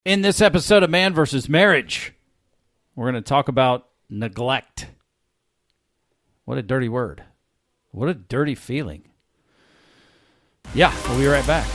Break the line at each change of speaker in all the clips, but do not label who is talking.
In this episode of Man vs. Marriage, we're going to talk about neglect. What a dirty word. What a dirty feeling. Yeah, we'll be right back.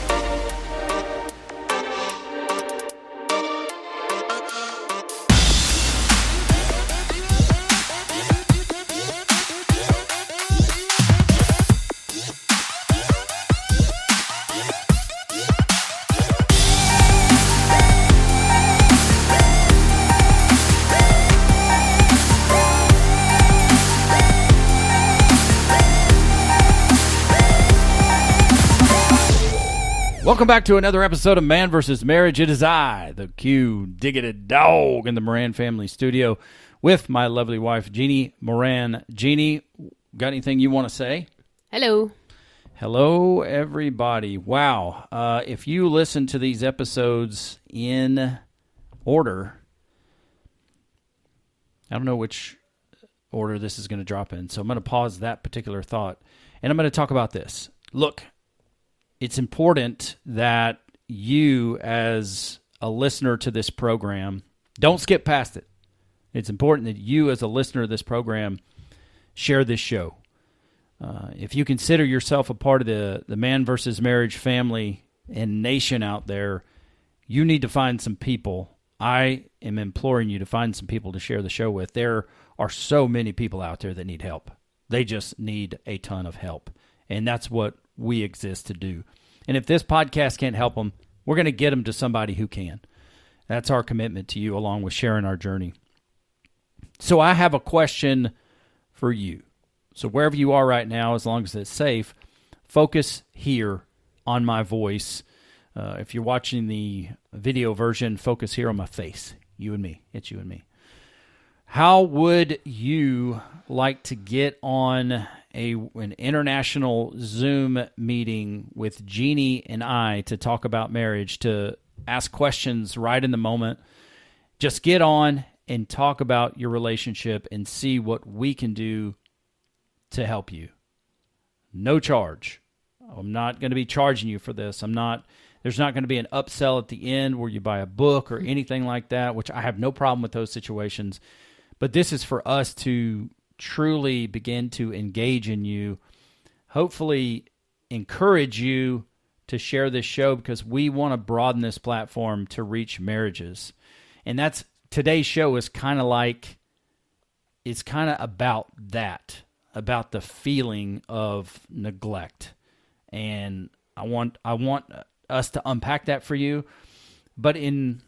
Welcome back to another episode of Man vs. Marriage. It is I, the Q-diggity dog in the Moran family studio with my lovely wife, Jeannie Moran. Jeannie, got anything you want to say?
Hello.
Hello, everybody. Wow. If you listen to these episodes in order, I don't know which order this is going to drop in, so I'm going to pause that particular thought, and I'm going to talk about this. Look, it's important that you, as a listener to this program, don't skip past it. It's important that you, as a listener to this program, share this show. If you consider yourself a part of the Man vs. Marriage family and nation out there, you need to find some people. I am imploring you to find some people to share the show with. There are so many people out there that need help. They just need a ton of help. And that's what we exist to do. And if this podcast can't help them, we're going to get them to somebody who can. That's our commitment to you, along with sharing our journey. So I have a question for you. So wherever you are right now, as long as it's safe, focus here on my voice. If you're watching the video version, focus here on my face. You and me. It's you and me. How would you like to get on an international Zoom meeting with Jeannie and I to talk about marriage, to ask questions right in the moment? Just get on and talk about your relationship and see what we can do to help you. No charge. I'm not going to be charging you for this. There's not going to be an upsell at the end where you buy a book or anything like that, which I have no problem with those situations. But this is for us to truly begin to engage in you, hopefully encourage you to share this show, because we want to broaden this platform to reach marriages. And that's today's show is kind of like, it's kind of about that, about the feeling of neglect. And I want us to unpack that for you. But in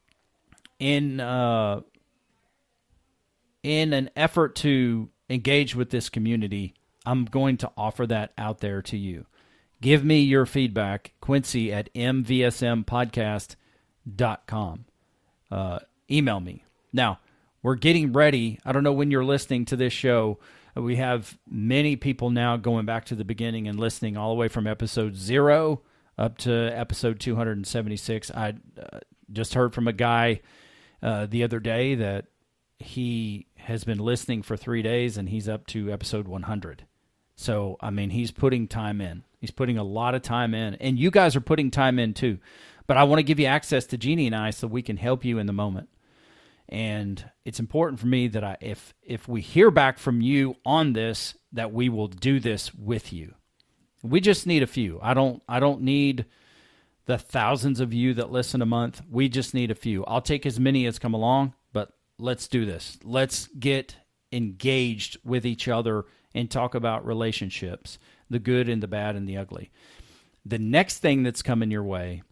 an effort to engage with this community, I'm going to offer that out there to you. Give me your feedback, Quincy at mvsmpodcast.com. Email me. Now, we're getting ready. I don't know when you're listening to this show. We have many people now going back to the beginning and listening all the way from episode 0 up to episode 276. I just heard from a guy the other day that he has been listening for 3 days, and he's up to episode 100. So, I mean, he's putting time in. He's putting a lot of time in. And you guys are putting time in too. But I want to give you access to Jeannie and I so we can help you in the moment. And it's important for me that if we hear back from you on this, that we will do this with you. We just need a few. I don't need the thousands of you that listen a month. We just need a few. I'll take as many as come along, but let's do this. Let's get engaged with each other and talk about relationships, the good and the bad and the ugly. The next thing that's coming your way,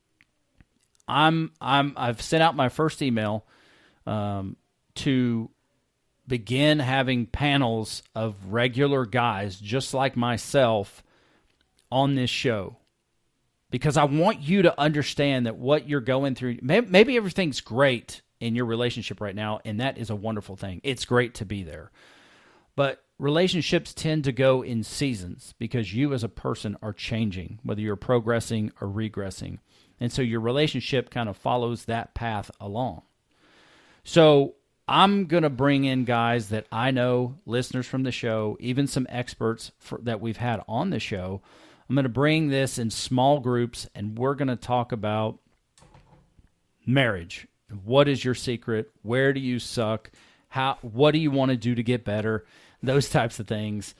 I've sent out my first email to begin having panels of regular guys just like myself on this show, because I want you to understand that what you're going through, maybe everything's great in your relationship right now, and that is a wonderful thing. It's great to be there. But relationships tend to go in seasons because you as a person are changing, whether you're progressing or regressing. And so your relationship kind of follows that path along. So I'm going to bring in guys that I know, listeners from the show, even some experts that we've had on the show. I'm going to bring this in small groups, and we're going to talk about marriage. What is your secret? Where do you suck? What do you want to do to get better? Those types of things.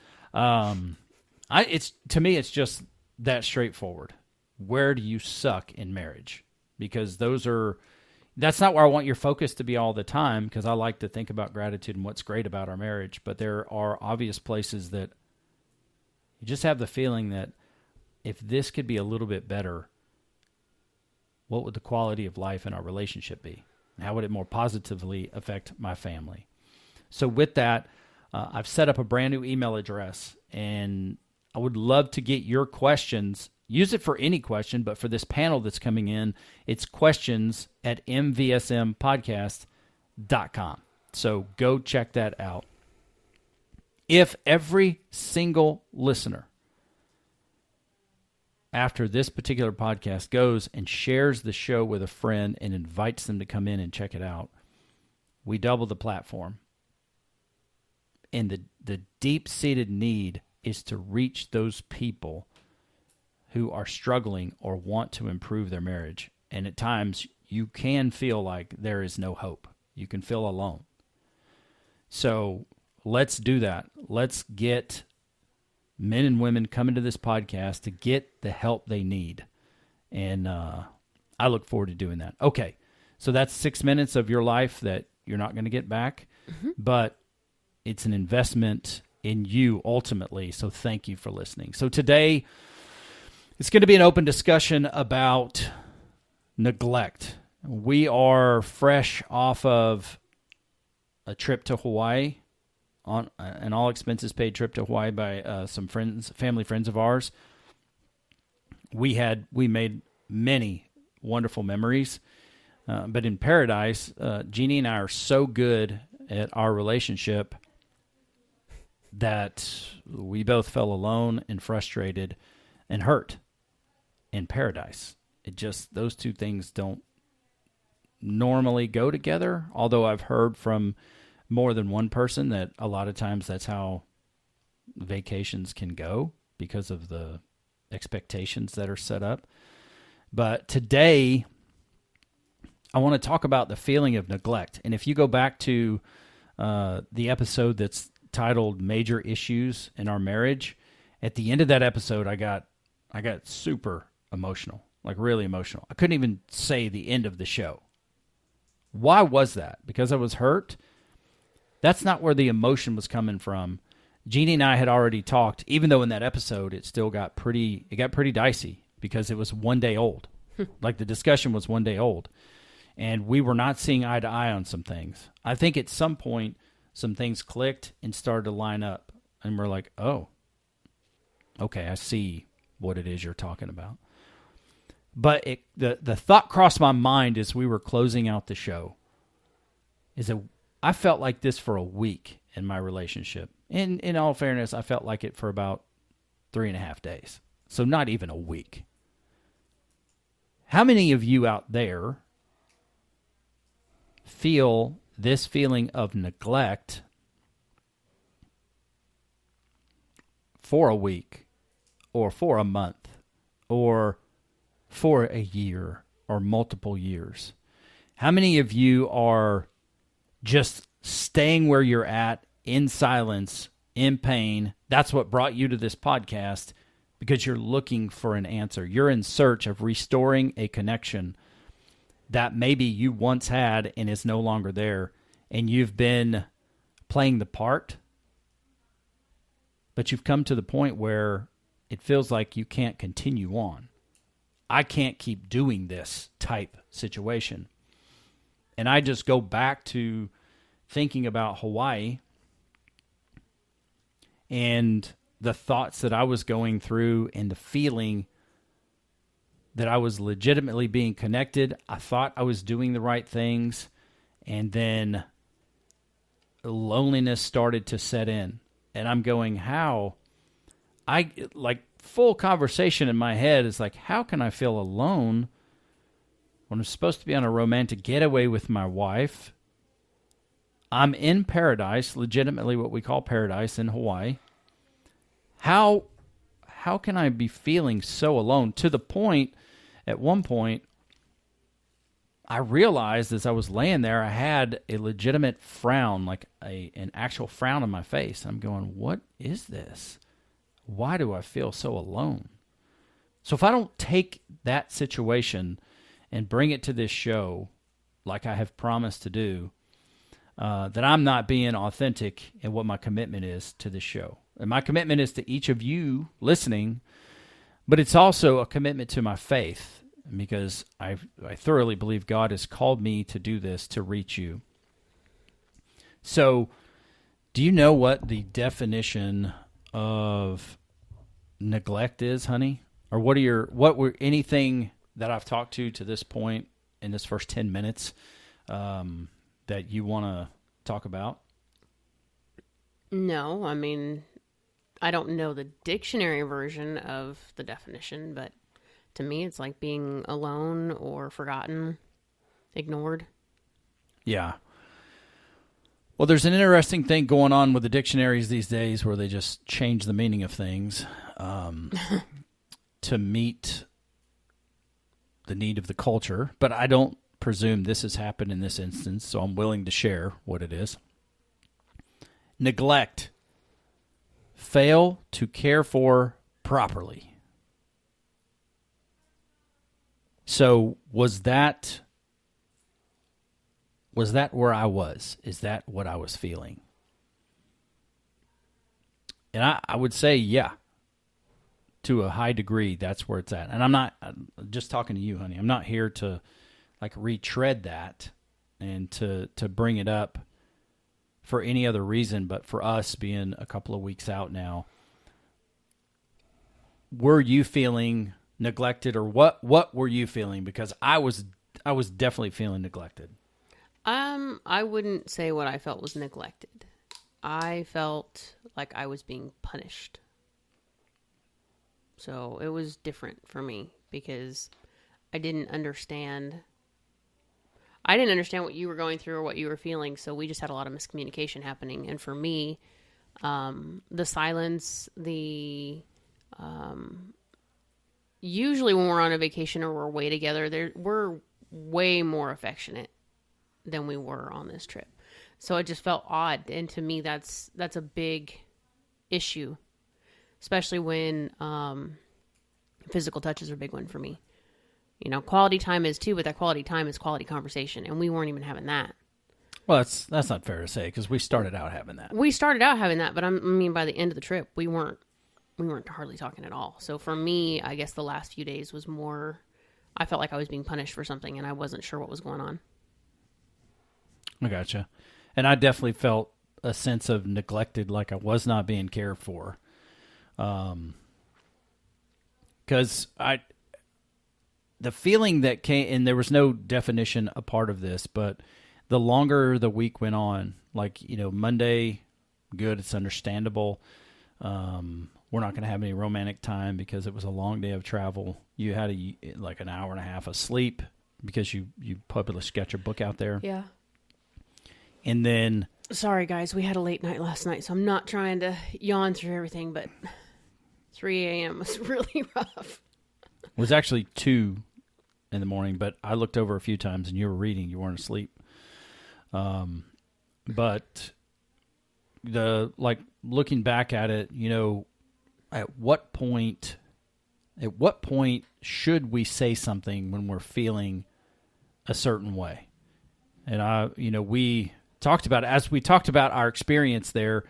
To me, it's just that straightforward. Where do you suck in marriage? Because that's not where I want your focus to be all the time, because I like to think about gratitude and what's great about our marriage. But there are obvious places that you just have the feeling that if this could be a little bit better, what would the quality of life in our relationship be? How would it more positively affect my family? So with that, I've set up a brand new email address, and I would love to get your questions. Use it for any question, but for this panel that's coming in, it's questions@mvsmpodcast.com. So go check that out. If every single listener after this particular podcast goes and shares the show with a friend and invites them to come in and check it out, we double the platform. And the deep-seated need is to reach those people who are struggling or want to improve their marriage. And at times, you can feel like there is no hope. You can feel alone. So let's do that. Let's get men and women coming to this podcast to get the help they need. And I look forward to doing that. Okay, so that's 6 minutes of your life that you're not going to get back, but it's an investment in you ultimately. So thank you for listening. So today, it's going to be an open discussion about neglect. We are fresh off of a trip to Hawaii, on an all expenses paid trip to Hawaii by some family friends of ours. We made many wonderful memories, but in Paradise, Jeannie and I are so good at our relationship that we both felt alone and frustrated and hurt in Paradise. Those two things don't normally go together, although I've heard from more than one person that a lot of times that's how vacations can go because of the expectations that are set up. But today, I want to talk about the feeling of neglect. And if you go back to the episode that's titled Major Issues in Our Marriage, at the end of that episode, I got super emotional, like really emotional. I couldn't even say the end of the show. Why was that? Because I was hurt? That's not where the emotion was coming from. Jeannie and I had already talked, even though in that episode it got pretty dicey because it was one day old. Like the discussion was one day old. And we were not seeing eye to eye on some things. I think at some point some things clicked and started to line up. And we're like, oh, okay, I see what it is you're talking about. But the thought crossed my mind as we were closing out the show is that I felt like this for a week in my relationship. In all fairness, I felt like it for about 3.5 days. So not even a week. How many of you out there feel this feeling of neglect for a week or for a month or for a year or multiple years? How many of you are just staying where you're at in silence, in pain? That's what brought you to this podcast, because you're looking for an answer. You're in search of restoring a connection that maybe you once had and is no longer there, and you've been playing the part, but you've come to the point where it feels like you can't continue on. I can't keep doing this type situation. And I just go back to thinking about Hawaii and the thoughts that I was going through and the feeling that I was legitimately being connected. I thought I was doing the right things, and then loneliness started to set in. And I'm going, full conversation in my head is like, how can I feel alone when I'm supposed to be on a romantic getaway with my wife? I'm in Paradise, legitimately what we call Paradise in Hawaii. How can I be feeling so alone? To the point, at one point, I realized as I was laying there, I had a legitimate frown, like an actual frown on my face. I'm going, what is this? Why do I feel so alone? So if I don't take that situation and bring it to this show like I have promised to do, that I'm not being authentic in what my commitment is to this show. And my commitment is to each of you listening, but it's also a commitment to my faith, because I thoroughly believe God has called me to do this to reach you. So, do you know what the definition of neglect is, honey? Or what were anything that I've talked to this point in this first 10 minutes that you want to talk about?
No, I mean, I don't know the dictionary version of the definition, but to me, it's like being alone or forgotten, ignored. Yeah.
Well, there's an interesting thing going on with the dictionaries these days where they just change the meaning of things to meet the need of the culture. But I don't presume this has happened in this instance, so I'm willing to share what it is. Neglect. Fail to care for properly. So was that where I was? Is that what I was feeling? And I would say, yeah, to a high degree, that's where it's at. And I'm just talking to you, honey. I'm not here to like retread that and to bring it up for any other reason, but for us being a couple of weeks out now. Were you feeling neglected, or what were you feeling? Because I was definitely feeling neglected.
I wouldn't say what I felt was neglected. I felt like I was being punished. So it was different for me because I didn't understand what you were going through or what you were feeling. So we just had a lot of miscommunication happening. And for me, the silence, usually when we're on a vacation or we're away together, we're way more affectionate than we were on this trip. So it just felt odd. And to me, that's a big issue, especially when physical touch is a big one for me. You know, quality time is too, but that quality time is quality conversation. And we weren't even having that.
Well, that's not fair to say because we started out having that.
But I mean, by the end of the trip, we weren't hardly talking at all. So for me, I guess the last few days was more, I felt like I was being punished for something and I wasn't sure what was going on.
I gotcha. And I definitely felt a sense of neglected, like I was not being cared for. Because the feeling that came, and there was no definition a part of this, but the longer the week went on, like, you know, Monday, good, it's understandable. We're not going to have any romantic time because it was a long day of travel. You had like an hour and a half of sleep because you published, got your book out there.
Yeah.
And then...
Sorry, guys. We had a late night last night, so I'm not trying to yawn through everything, but 3 a.m. was really rough.
It was actually 2 in the morning, but I looked over a few times and you were reading. You weren't asleep. But looking back at it, you know, at what point should we say something when we're feeling a certain way? And we talked about, as we talked about our experience there,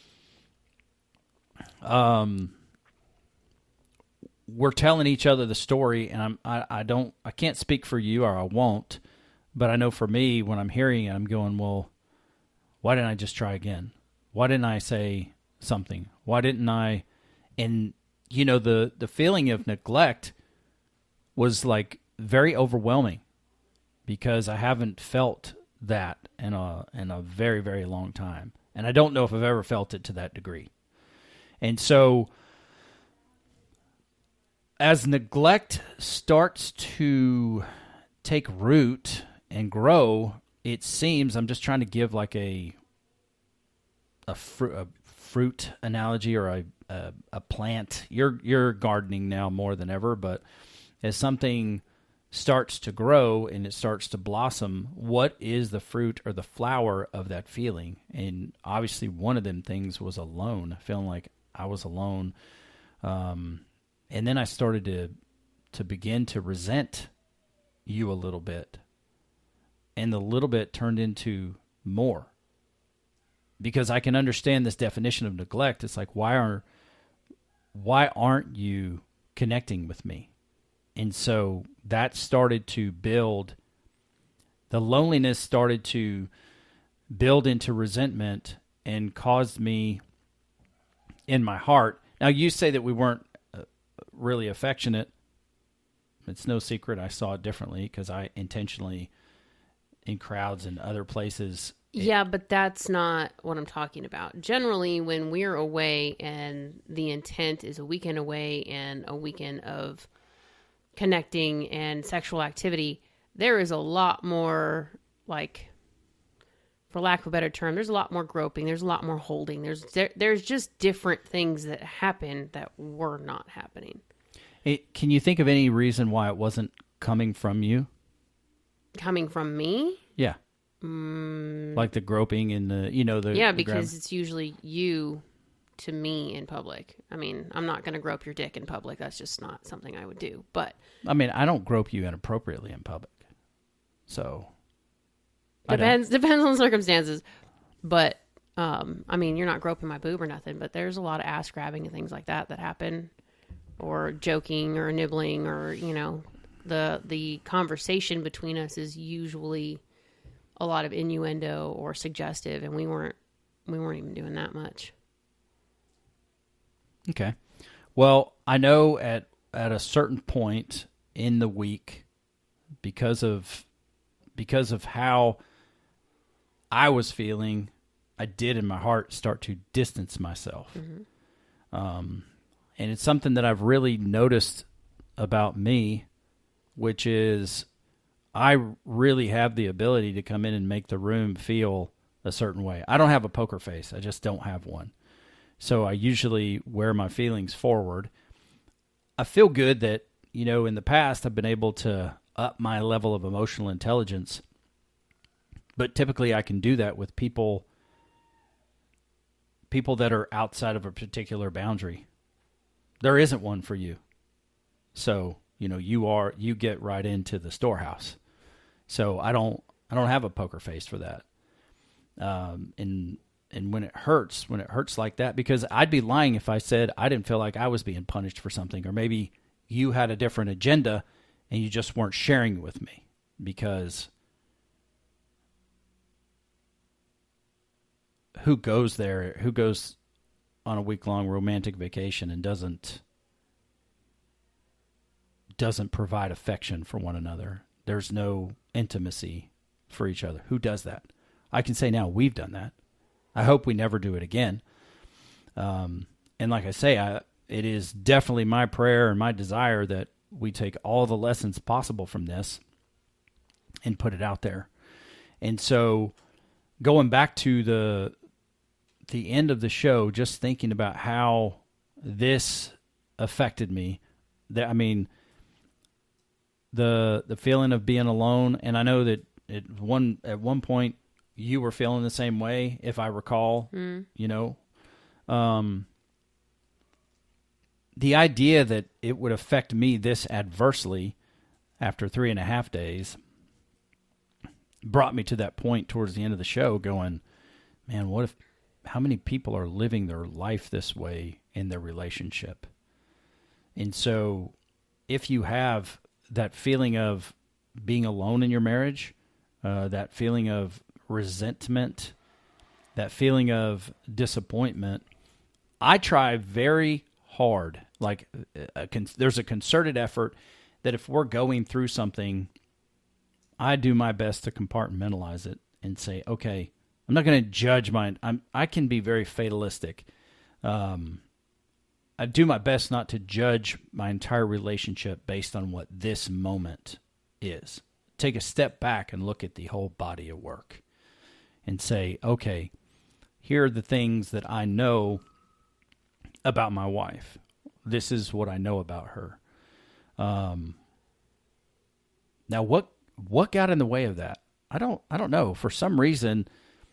we're telling each other the story, and I can't speak for you, or I won't, but I know for me, when I'm hearing it, I'm going, well, why didn't I just try again? Why didn't I say something? Why didn't I? And, you know, the feeling of neglect was like very overwhelming because I haven't felt that in a very, very long time. And I don't know if I've ever felt it to that degree. And so as neglect starts to take root and grow, it seems, I'm just trying to give like a fruit analogy or a plant. You're gardening now more than ever, but as something starts to grow and it starts to blossom, what is the fruit or the flower of that feeling? And obviously one of them things was alone, feeling like I was alone. And then I started to begin to resent you a little bit. And the little bit turned into more. Because I can understand this definition of neglect. It's like, why aren't you connecting with me? And so that started to build, the loneliness started to build into resentment and caused me in my heart. Now, you say that we weren't really affectionate. It's no secret I saw it differently because I intentionally, in crowds and other places.
Yeah, but that's not what I'm talking about. Generally, when we're away and the intent is a weekend away and a weekend of connecting and sexual activity, there is a lot more, like, for lack of a better term, there's a lot more groping, there's a lot more holding, there's just different things that happen that were not happening.
Can you think of any reason why it wasn't coming from you?
Coming from me?
Yeah. Like the groping and the
yeah, because it's usually you to me in public. I mean, I'm not going to grope your dick in public. That's just not something I would do. But
I mean, I don't grope you inappropriately in public. So
depends on circumstances. But I mean, you're not groping my boob or nothing, but there's a lot of ass grabbing and things like that happen, or joking or nibbling, or the conversation between us is usually a lot of innuendo or suggestive, and we weren't even doing that much.
Okay. Well, I know at a certain point in the week, because of how I was feeling, I did in my heart start to distance myself. Mm-hmm. And it's something that I've really noticed about me, which is I really have the ability to come in and make the room feel a certain way. I don't have a poker face. I just don't have one. So I usually wear my feelings forward. I feel good that, in the past I've been able to up my level of emotional intelligence. But typically I can do that with people that are outside of a particular boundary. There isn't one for you. So, you get right into the storehouse. So I don't have a poker face for that. And when it hurts like that, because I'd be lying if I said I didn't feel like I was being punished for something, or maybe you had a different agenda and you just weren't sharing it with me, because who goes on a week-long romantic vacation and doesn't provide affection for one another? There's no intimacy for each other. Who does that? I can say now we've done that. I hope we never do it again. And like I say, it is definitely my prayer and my desire that we take all the lessons possible from this and put it out there. And so going back to the end of the show, just thinking about how this affected me, the feeling of being alone, and I know that at one point you were feeling the same way, if I recall. The idea that it would affect me this adversely after 3.5 days brought me to that point towards the end of the show going, man, how many people are living their life this way in their relationship? And so if you have that feeling of being alone in your marriage, that feeling of resentment, that feeling of disappointment, I try very hard. Like there's a concerted effort that if we're going through something, I do my best to compartmentalize it and say, okay, I'm not going to judge I can be very fatalistic. I do my best not to judge my entire relationship based on what this moment is. Take a step back and look at the whole body of work and say, okay, here are the things that I know about my wife. This is what I know about her. Now, what got in the way of that? I don't know. For some reason,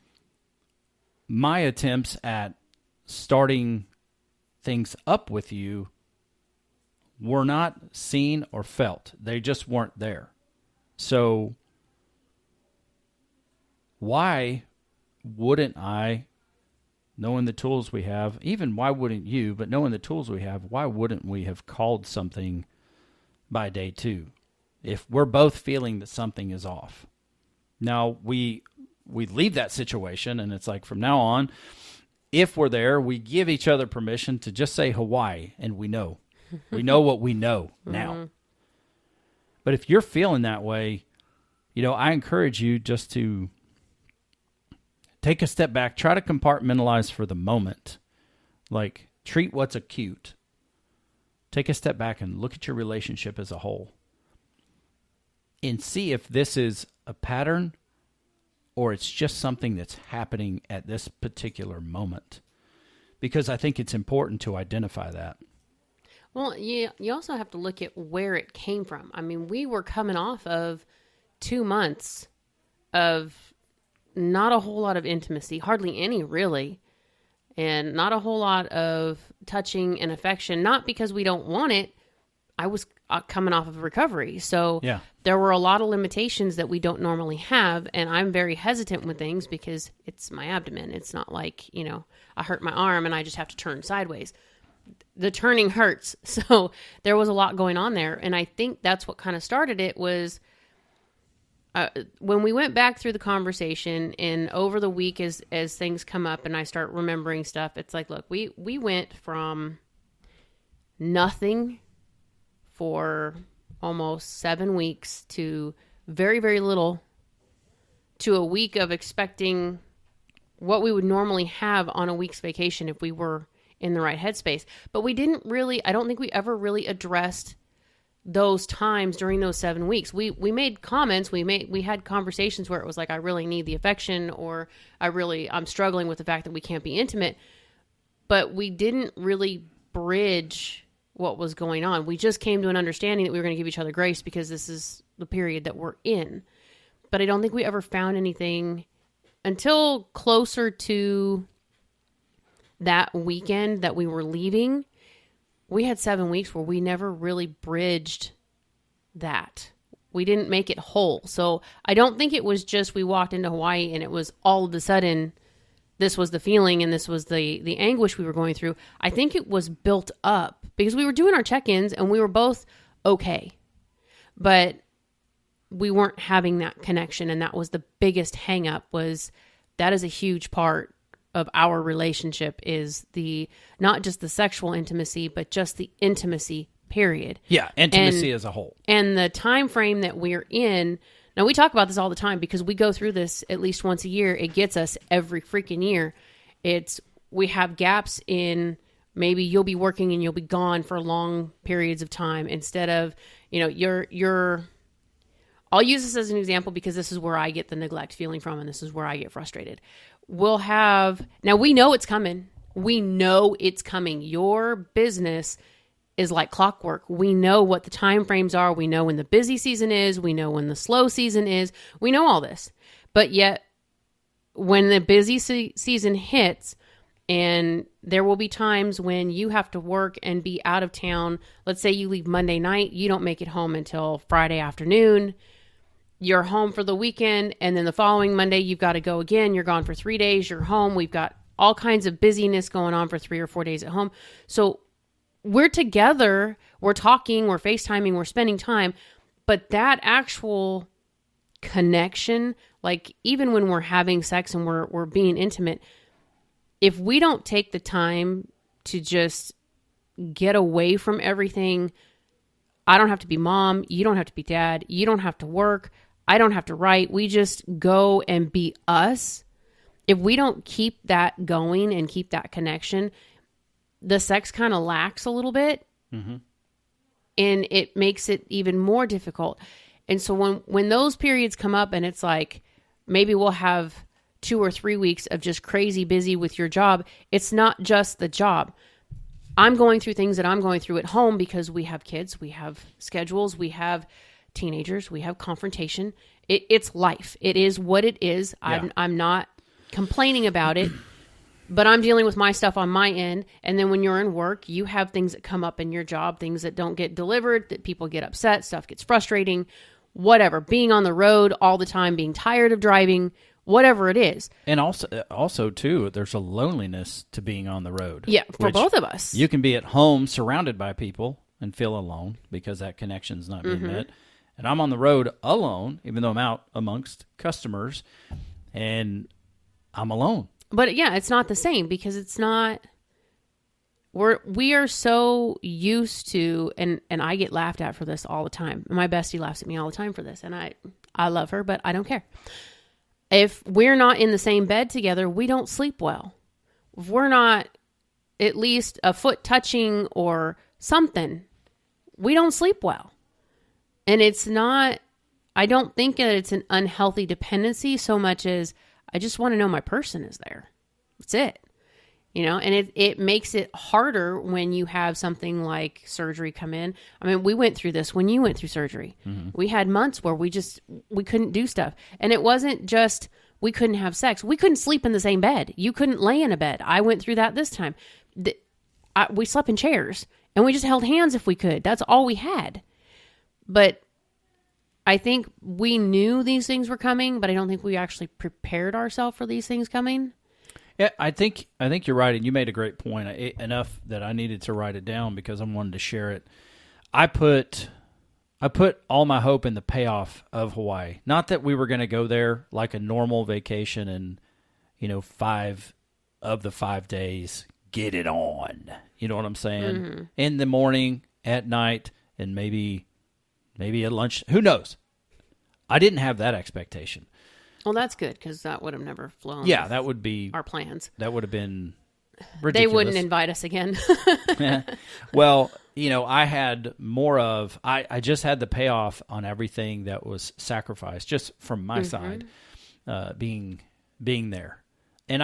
my attempts at starting things up with you were not seen or felt. They just weren't there. So why wouldn't I, knowing the tools we have, even why wouldn't you, but knowing the tools we have, why wouldn't we have called something by day 2 if we're both feeling that something is off? Now, we leave that situation, and it's like from now on, if we're there, we give each other permission to just say Hawaii, and we know. We know what we know now. Mm-hmm. But if you're feeling that way, I encourage you just to take a step back, try to compartmentalize for the moment. Like, treat what's acute. Take a step back and look at your relationship as a whole. And see if this is a pattern or it's just something that's happening at this particular moment. Because I think it's important to identify that.
Well, you also have to look at where it came from. I mean, we were coming off of 2 months of not a whole lot of intimacy, hardly any really, and not a whole lot of touching and affection, not because we don't want it. I was coming off of recovery. So yeah. There were a lot of limitations that we don't normally have. And I'm very hesitant with things because it's my abdomen. It's not like, I hurt my arm and I just have to turn sideways. The turning hurts. So there was a lot going on there. And I think that's what kind of started it was when we went back through the conversation and over the week as things come up and I start remembering stuff, it's like, look, we went from nothing for almost 7 weeks to very, very little to a week of expecting what we would normally have on a week's vacation if we were in the right headspace. But we didn't really, I don't think we ever really addressed those times during those 7 weeks. We made comments, we had conversations where it was like, I really need the affection, or I'm struggling with the fact that we can't be intimate. But we didn't really bridge what was going on. We just came to an understanding that we were going to give each other grace because this is the period that we're in. But I don't think we ever found anything until closer to that weekend that we were leaving. We had 7 weeks where we never really bridged that. We didn't make it whole. So I don't think it was just we walked into Hawaii and it was all of a sudden this was the feeling and this was the anguish we were going through. I think it was built up because we were doing our check-ins and we were both okay. But we weren't having that connection, and that was the biggest hang-up. Was that is a huge part of our relationship, is the not just the sexual intimacy, but just the intimacy, period.
Yeah, intimacy as a whole.
And the time frame that we're in. Now, we talk about this all the time because we go through this at least once a year. It gets us every freaking year. We have gaps in, maybe you'll be working and you'll be gone for long periods of time instead of, I'll use this as an example because this is where I get the neglect feeling from, and this is where I get frustrated. Now we know it's coming. We know it's coming. Your business is like clockwork. We know what the time frames are. We know when the busy season is. We know when the slow season is. We know all this. But yet, when the busy season hits, and there will be times when you have to work and be out of town. Let's say you leave Monday night. You don't make it home until Friday afternoon. You're home for the weekend, and then the following Monday, you've got to go again. You're gone for 3 days. You're home. We've got all kinds of busyness going on for 3 or 4 days at home. So we're together, we're talking, we're FaceTiming, we're spending time, but that actual connection, like even when we're having sex and we're being intimate, if we don't take the time to just get away from everything, I don't have to be mom, you don't have to be dad, you don't have to work, I don't have to write, we just go and be us. If we don't keep that going and keep that connection, the sex kind of lacks a little bit, mm-hmm. and it makes it even more difficult. And so when those periods come up and it's like, maybe we'll have 2 or 3 weeks of just crazy busy with your job, it's not just the job. I'm going through things that I'm going through at home because we have kids, we have schedules, we have teenagers. We have confrontation. It's life. It is what it is.
Yeah.
I'm not complaining about it, but I'm dealing with my stuff on my end. And then when you're in work, you have things that come up in your job, things that don't get delivered, that people get upset, stuff gets frustrating, whatever. Being on the road all the time, being tired of driving, whatever it is.
And also too, there's a loneliness to being on the road.
Yeah, for both of us.
You can be at home surrounded by people and feel alone because that connection's not being met. And I'm on the road alone, even though I'm out amongst customers, and I'm alone.
But yeah, it's not the same because it's not. We are so used to, and I get laughed at for this all the time. My bestie laughs at me all the time for this, and I love her, but I don't care. If we're not in the same bed together, we don't sleep well. If we're not at least a foot touching or something, we don't sleep well. And it's not, I don't think that it's an unhealthy dependency so much as I just want to know my person is there. That's it. You know, and it makes it harder when you have something like surgery come in. I mean, we went through this when you went through surgery. Mm-hmm. We had months where we couldn't do stuff. And it wasn't just we couldn't have sex. We couldn't sleep in the same bed. You couldn't lay in a bed. I went through that this time. We slept in chairs and we just held hands if we could. That's all we had. But I think we knew these things were coming, but I don't think we actually prepared ourselves for these things coming.
Yeah, I think you're right, and you made a great point. Enough that I needed to write it down because I wanted to share it. I put all my hope in the payoff of Hawaii. Not that we were going to go there like a normal vacation and 5 of the 5 days get it on. You know what I'm saying? Mm-hmm. In the morning, at night, and maybe at lunch. Who knows? I didn't have that expectation.
Well, that's good because that would have never flown.
Yeah, that would be
our plans.
That would have been ridiculous.
They wouldn't invite us again.
Well, I had more of I just had the payoff on everything that was sacrificed, just from my side, being there, and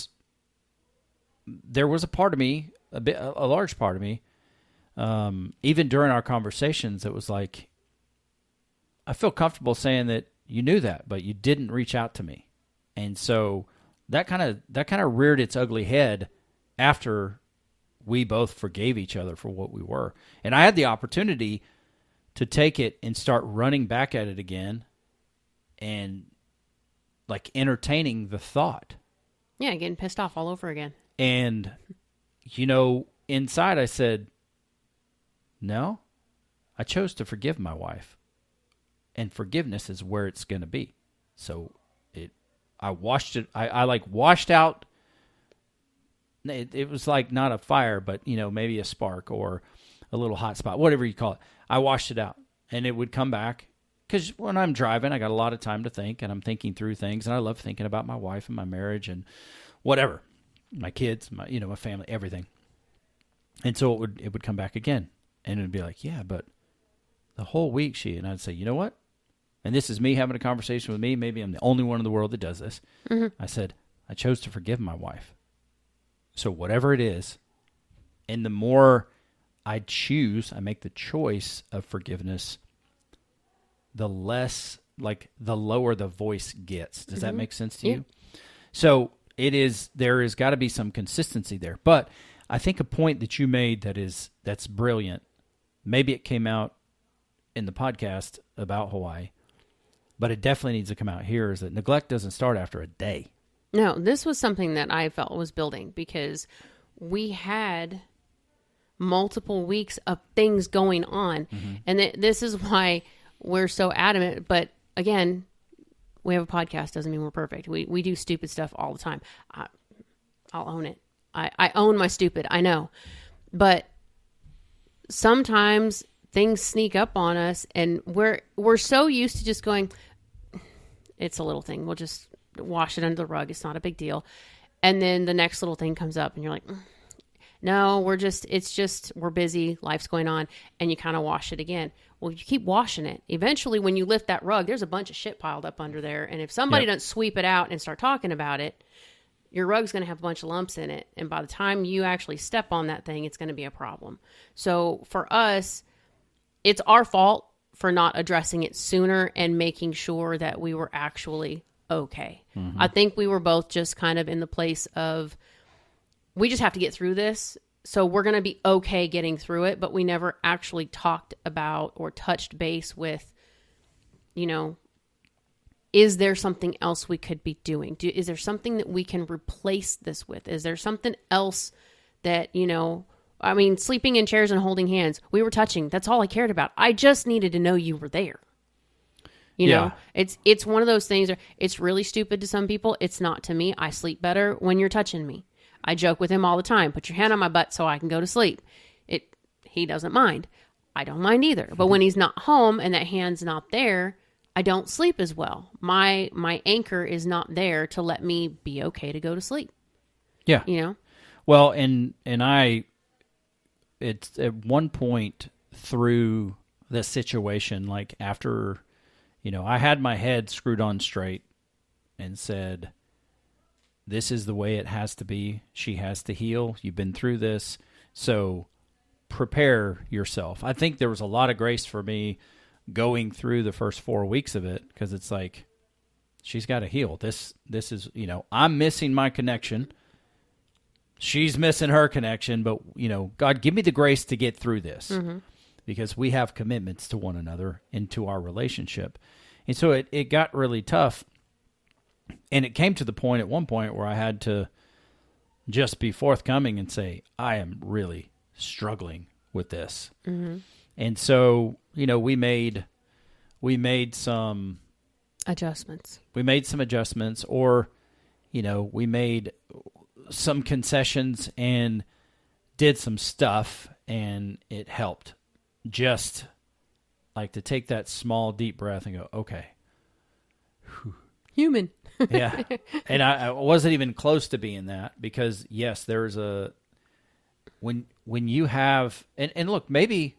there was a part of me, a large part of me, even during our conversations, it was like I feel comfortable saying that. You knew that, but you didn't reach out to me. And so that kind of reared its ugly head after we both forgave each other for what we were. And I had the opportunity to take it and start running back at it again and like entertaining the thought.
Yeah, getting pissed off all over again.
And, inside I said, no, I chose to forgive my wife. And forgiveness is where it's going to be. So I washed it. I washed out. It was like not a fire, but maybe a spark or a little hot spot, whatever you call it. I washed it out, and it would come back because when I'm driving, I got a lot of time to think, and I'm thinking through things, and I love thinking about my wife and my marriage and whatever, my kids, my family, everything. And so it would come back again, and it'd be like, yeah, but the whole week and I'd say, you know what? And this is me having a conversation with me. Maybe I'm the only one in the world that does this. Mm-hmm. I said, I chose to forgive my wife. So whatever it is, and the more I make the choice of forgiveness, the lower the voice gets. Does that make sense to you? So there has got to be some consistency there. But I think a point that you made that's brilliant. Maybe it came out in the podcast about Hawaii, but it definitely needs to come out here, is that neglect doesn't start after a day.
No, this was something that I felt was building because we had multiple weeks of things going on. Mm-hmm. And this is why we're so adamant. But again, we have a podcast. Doesn't mean we're perfect. We do stupid stuff all the time. I'll own it. I own my stupid. I know. But sometimes things sneak up on us, and we're so used to just going, it's a little thing. We'll just wash it under the rug. It's not a big deal. And then the next little thing comes up and you're like, no, we're busy. Life's going on. And you kind of wash it again. Well, you keep washing it. Eventually, when you lift that rug, there's a bunch of shit piled up under there. And if somebody doesn't sweep it out and start talking about it, your rug's going to have a bunch of lumps in it. And by the time you actually step on that thing, it's going to be a problem. So for us, it's our fault for not addressing it sooner and making sure that we were actually okay. I think we were both just kind of in the place of, we just have to get through this. So we're going to be okay getting through it, but we never actually talked about or touched base with, you know, is there something else we could be doing? Is there something that we can replace this with? Is there something else that, you know, I mean, sleeping in chairs and holding hands, we were touching. That's all I cared about. I just needed to know you were there. You know, it's one of those things. It's really stupid to some people. It's not to me. I sleep better when you're touching me. I joke with him all the time. Put your hand on my butt so I can go to sleep. He doesn't mind. I don't mind either. But when he's not home and that hand's not there, I don't sleep as well. My anchor is not there to let me be okay to go to sleep.
Yeah.
You know?
Well, it's at one point through the situation, like after, you know, I had my head screwed on straight and said, this is the way it has to be. She has to heal. You've been through this. So prepare yourself. I think there was a lot of grace for me going through the first 4 weeks of it, because it's like, she's got to heal. This is, you know, I'm missing my connection. She's missing her connection, but, you know, God, give me the grace to get through this, because we have commitments to one another and to our relationship. And so it got really tough. And it came to the point at one point where I had to just be forthcoming and say, I am really struggling with this. And so, you know, we made some
adjustments.
We made some adjustments, or, you know, we made some concessions and did some stuff, and it helped. Just like to take that small, deep breath and go, okay.
Human.
Yeah. And I wasn't even close to being that, because yes, there's when you have, and look, maybe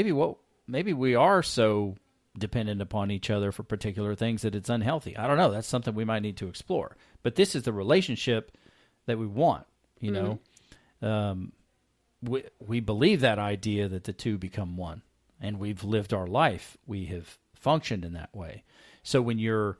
we are so dependent upon each other for particular things that it's unhealthy. I don't know. That's something we might need to explore. But this is the relationship that we want, you know. We believe that idea that the two become one, and we've lived our life. We have functioned in that way. So when your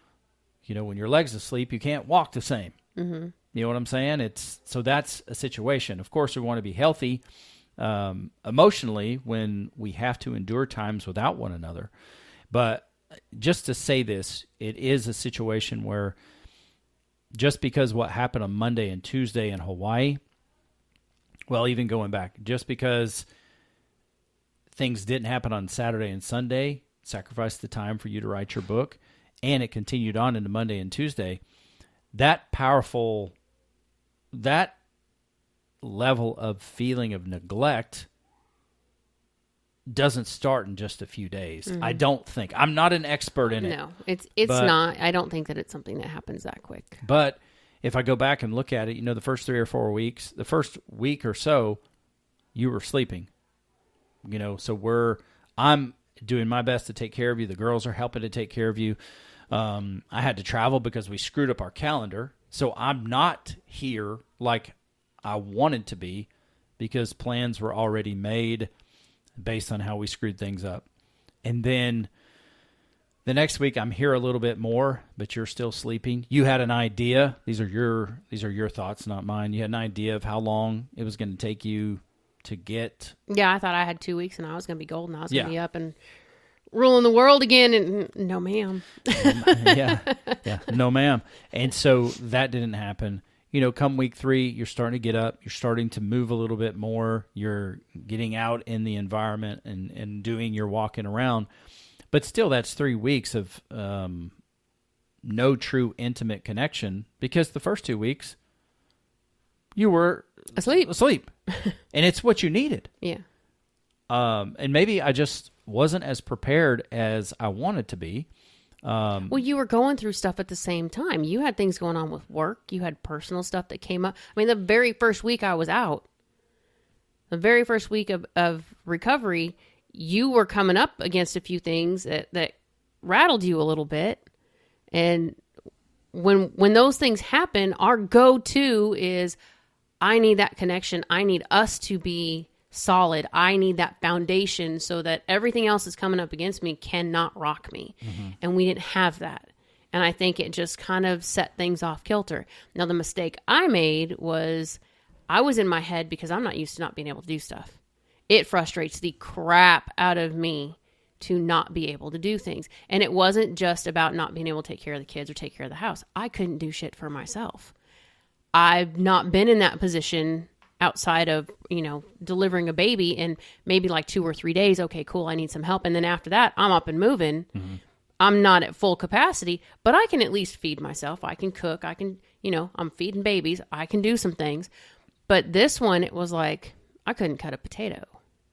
leg's asleep, you can't walk the same. You know what I'm saying? So that's a situation. Of course, we want to be healthy emotionally when we have to endure times without one another. But just to say this, it is a situation where just because what happened on Monday and Tuesday in Hawaii, well, even going back, just because things didn't happen on Saturday and Sunday, sacrificed the time for you to write your book, and it continued on into Monday and Tuesday, that level of feeling of neglect doesn't start in just a few days. I don't think. I'm not an expert in it.
No, it's not. I don't think that it's something that happens that quick.
But if I go back and look at it, you know, the first 3 or 4 weeks, the first week or so, you were sleeping. You know, so I'm doing my best to take care of you. The girls are helping to take care of you. I had to travel because we screwed up our calendar. So I'm not here like I wanted to be, because plans were already made based on how we screwed things up. And then the next week I'm here a little bit more, but you're still sleeping. You had an idea. These are your thoughts, not mine. You had an idea of how long it was going to take you to get. Yeah,
I thought I had 2 weeks and I was going to be golden. I was going to be up and ruling the world again, and no, ma'am.
yeah, no, ma'am. And so that didn't happen. You know, come week 3, you're starting to get up. You're starting to move a little bit more. You're getting out in the environment and doing your walking around. But still, that's 3 weeks of no true intimate connection, because the first 2 weeks you were asleep. And it's what you needed.
Yeah.
And maybe I just wasn't as prepared as I wanted to be.
Well, you were going through stuff at the same time. You had things going on with work. You had personal stuff that came up. I mean, the very first week I was out, the very first week of recovery, you were coming up against a few things that rattled you a little bit. And when those things happen, our go-to is, I need that connection. I need us to be solid. I need that foundation so that everything else that's coming up against me cannot rock me. And we didn't have that. And I think it just kind of set things off kilter. Now, the mistake I made was I was in my head because I'm not used to not being able to do stuff. It frustrates the crap out of me to not be able to do things. And it wasn't just about not being able to take care of the kids or take care of the house. I couldn't do shit for myself. I've not been in that position outside of, delivering a baby in maybe like 2 or 3 days. Okay, cool. I need some help. And then after that, I'm up and moving. I'm not at full capacity, but I can at least feed myself. I can cook. I can, I'm feeding babies. I can do some things. But this one, it was like, I couldn't cut a potato.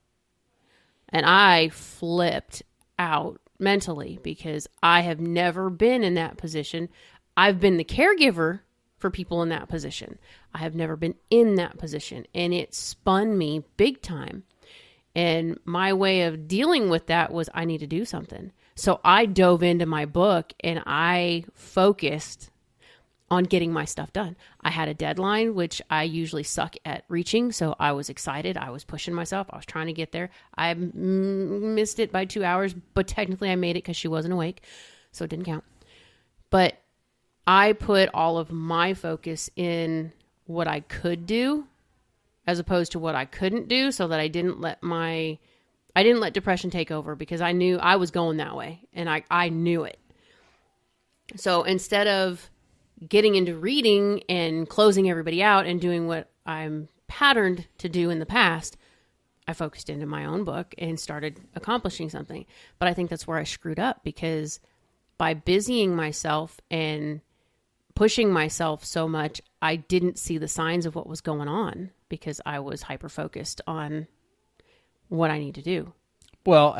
And I flipped out mentally because I have never been in that position. I've been the caregiver for people in that position. I have never been in that position, and it spun me big time. And my way of dealing with that was I need to do something. So I dove into my book and I focused on getting my stuff done. I had a deadline, which I usually suck at reaching. So I was excited. I was pushing myself. I was trying to get there. I missed it by 2 hours, but technically I made it because she wasn't awake. So it didn't count. But I put all of my focus in what I could do as opposed to what I couldn't do, so that I didn't let depression take over, because I knew I was going that way and I knew it. So instead of getting into reading and closing everybody out and doing what I'm patterned to do in the past, I focused into my own book and started accomplishing something. But I think that's where I screwed up, because by busying myself and pushing myself so much, I didn't see the signs of what was going on because I was hyper-focused on what I need to do.
Well,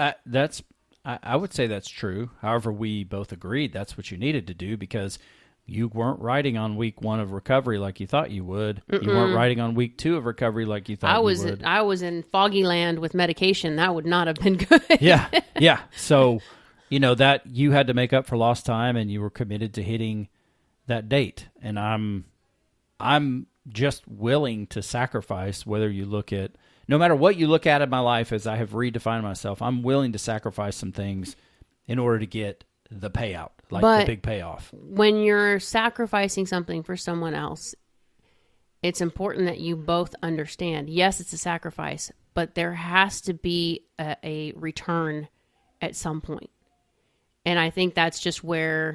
I would say that's true. However, we both agreed that's what you needed to do, because you weren't writing on week 1 of recovery like you thought you would. Mm-mm. You weren't writing on week 2 of recovery like you thought you would.
I was in foggy land with medication. That would not have been good.
Yeah. So, that you had to make up for lost time, and you were committed to hitting that date. And I'm just willing to sacrifice, whether you look at, no matter what you look at in my life, as I have redefined myself, I'm willing to sacrifice some things in order to get the payout, the big payoff.
When you're sacrificing something for someone else, it's important that you both understand, yes, it's a sacrifice, but there has to be a return at some point. And I think that's just where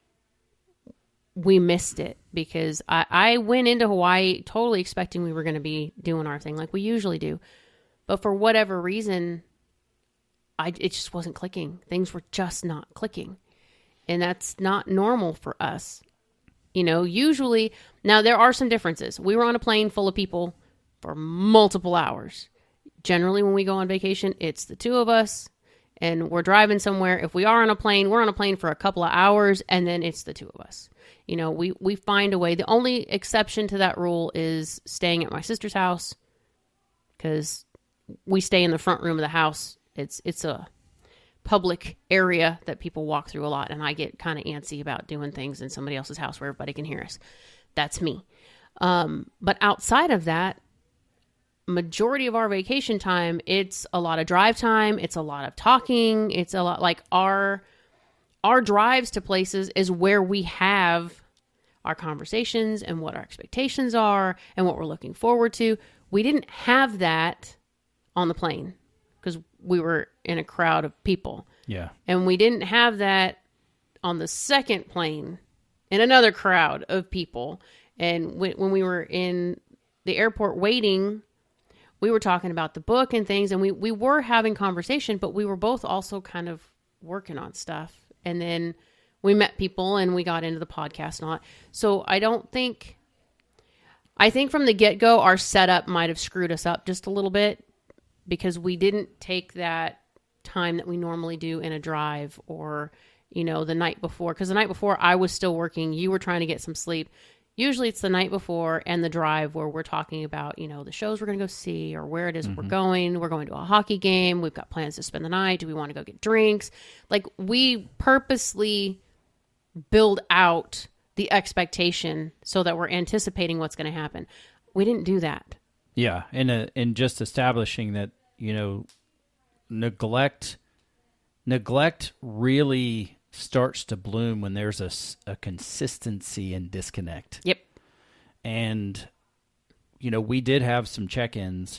we missed it, because I went into Hawaii totally expecting we were going to be doing our thing like we usually do. But for whatever reason, it just wasn't clicking. Things were just not clicking. And that's not normal for us. Usually, now there are some differences. We were on a plane full of people for multiple hours. Generally, when we go on vacation, it's the two of us and we're driving somewhere. If we are on a plane, we're on a plane for a couple of hours, and then it's the two of us. We find a way. The only exception to that rule is staying at my sister's house, because we stay in the front room of the house. It's a public area that people walk through a lot, and I get kind of antsy about doing things in somebody else's house where everybody can hear us. That's me. But outside of that, majority of our vacation time, it's a lot of drive time. It's a lot of talking. It's a lot like our drives to places is where we have our conversations and what our expectations are and what we're looking forward to. We didn't have that on the plane because we were in a crowd of people.
Yeah.
And we didn't have that on the second plane in another crowd of people. And when we were in the airport waiting, we were talking about the book and things, and we were having conversation, but we were both also kind of working on stuff. And then we met people and we got into the podcast and all that. So I think from the get-go, our setup might have screwed us up just a little bit, because we didn't take that time that we normally do in a drive or, the night before. Because the night before I was still working, you were trying to get some sleep. Usually it's the night before and the drive where we're talking about, the shows we're going to go see or where it is we're going. We're going to a hockey game. We've got plans to spend the night. Do we want to go get drinks? Like, we purposely build out the expectation so that we're anticipating what's going to happen. We didn't do that.
Yeah, and just establishing that, neglect really starts to bloom when there's a consistency and disconnect.
Yep.
And we did have some check-ins,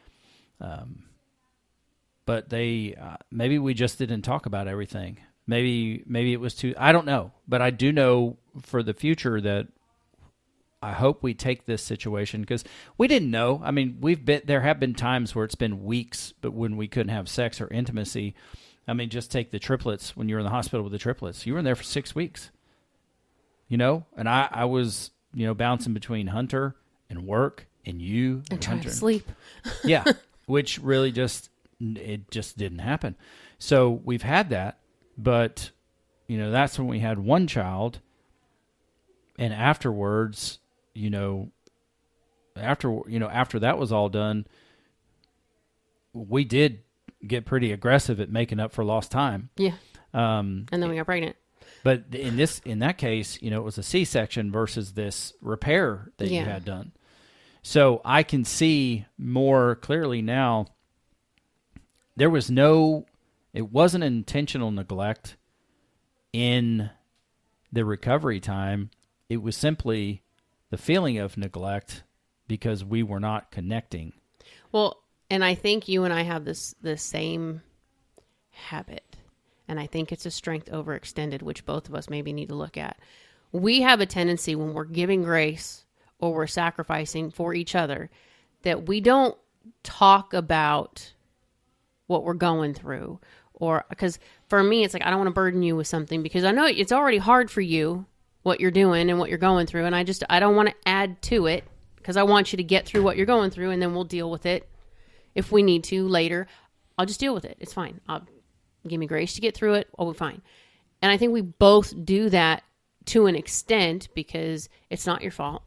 but they maybe we just didn't talk about everything. Maybe it was too. I don't know, but I do know for the future that I hope we take this situation, because we didn't know. I mean, there have been times where it's been weeks, but when we couldn't have sex or intimacy. I mean, just take the triplets. When you were in the hospital with the triplets, you were in there for 6 weeks. And I was bouncing between Hunter and work and you
and trying
Hunter.
To sleep.
Yeah, which really just didn't happen. So we've had that, but that's when we had one child, and afterwards, after that was all done, we did get pretty aggressive at making up for lost time.
Yeah. And then we got pregnant.
But in that case, it was a C-section versus this repair that you had done. So I can see more clearly now. It wasn't intentional neglect in the recovery time. It was simply the feeling of neglect because we were not connecting.
Well, and I think you and I have the same habit. And I think it's a strength overextended, which both of us maybe need to look at. We have a tendency when we're giving grace or we're sacrificing for each other that we don't talk about what we're going through. Or because for me, it's like, I don't want to burden you with something because I know it's already hard for you, what you're doing and what you're going through. And I don't want to add to it because I want you to get through what you're going through, and then we'll deal with it if we need to later. I'll just deal with it. It's fine. Give me grace to get through it. I'll be fine. And I think we both do that to an extent because it's not your fault.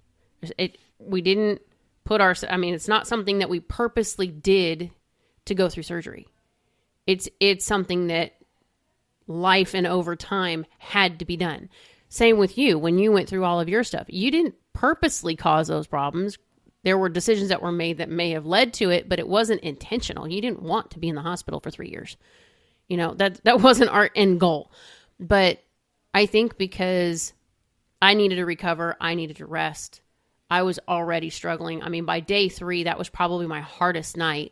We didn't it's not something that we purposely did to go through surgery. It's something that life and over time had to be done. Same with you. When you went through all of your stuff, you didn't purposely cause those problems. There were decisions that were made that may have led to it, but it wasn't intentional. You didn't want to be in the hospital for 3 years. That wasn't our end goal. But I think because I needed to recover, I needed to rest. I was already struggling. I mean, by day 3, that was probably my hardest night.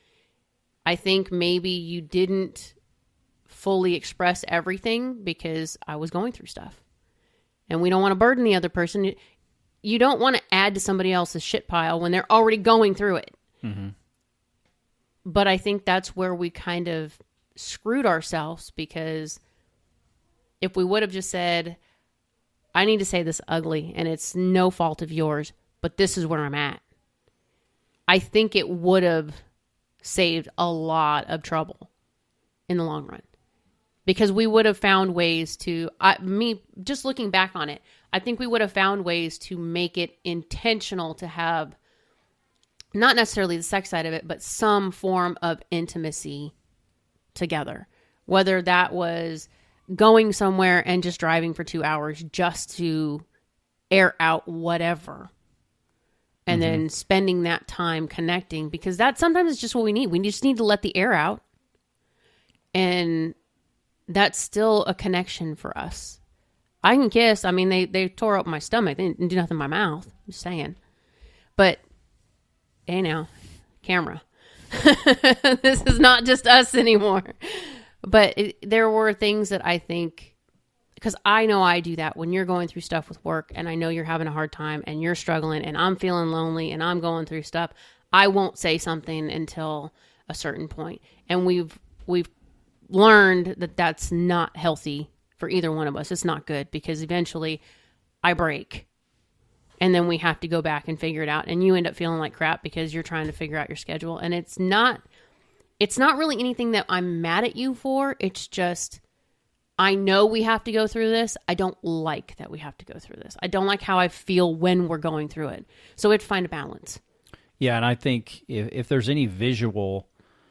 I think maybe you didn't fully express everything because I was going through stuff. And we don't want to burden the other person. You don't want to add to somebody else's shit pile when they're already going through it. Mm-hmm. But I think that's where we kind of screwed ourselves, because if we would have just said, I need to say this ugly and it's no fault of yours, but this is where I'm at, I think it would have saved a lot of trouble in the long run, because we would have found ways to, just looking back on it, I think we would have found ways to make it intentional to have not necessarily the sex side of it, but some form of intimacy together. Whether that was going somewhere and just driving for 2 hours just to air out whatever. And then spending that time connecting, because that sometimes is just what we need. We just need to let the air out. And that's still a connection for us. I can kiss. I mean, they tore up my stomach. They didn't do nothing in my mouth. I'm just saying. But, hey now, camera. This is not just us anymore. But there were things that I think, because I know I do that when you're going through stuff with work and I know you're having a hard time and you're struggling and I'm feeling lonely and I'm going through stuff, I won't say something until a certain point. And we've learned that that's not healthy for either one of us. It's not good, because eventually I break. And then we have to go back and figure it out. And you end up feeling like crap because you're trying to figure out your schedule. And it's not really anything that I'm mad at you for. It's just, I know we have to go through this. I don't like that we have to go through this. I don't like how I feel when we're going through it. So we have to find a balance.
Yeah, and I think if there's any visual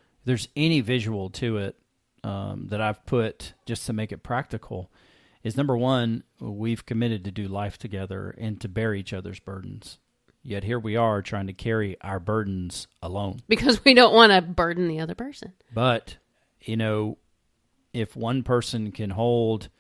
to it that I've put just to make it practical, is number one, we've committed to do life together and to bear each other's burdens. Yet here we are trying to carry our burdens alone.
Because we don't want to burden the other person.
But, if one person can hold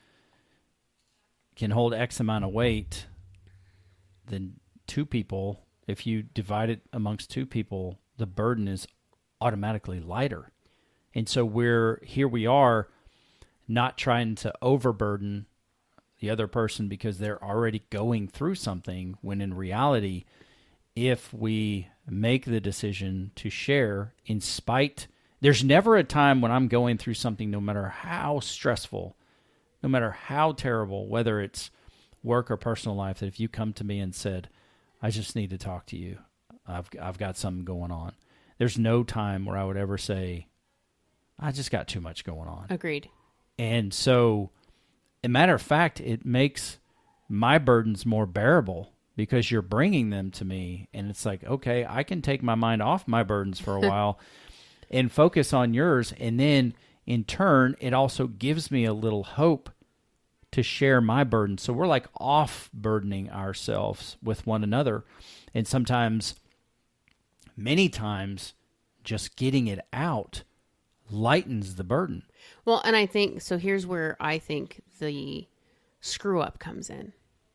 X amount of weight, then two people, if you divide it amongst two people, the burden is automatically lighter. And so here we are not trying to overburden the other person because they're already going through something, when in reality, if we make the decision to share there's never a time when I'm going through something, no matter how stressful, no matter how terrible, whether it's work or personal life, that if you come to me and said, I just need to talk to you, I've got something going on, there's no time where I would ever say, I just got too much going on.
Agreed.
And so, a matter of fact, it makes my burdens more bearable because you're bringing them to me. And it's like, okay, I can take my mind off my burdens for a while and focus on yours. And then in turn, it also gives me a little hope to share my burden. So we're like off burdening ourselves with one another. And sometimes, many times, just getting it out lightens the burden.
Well, and I think, so here's where I think the screw up comes in.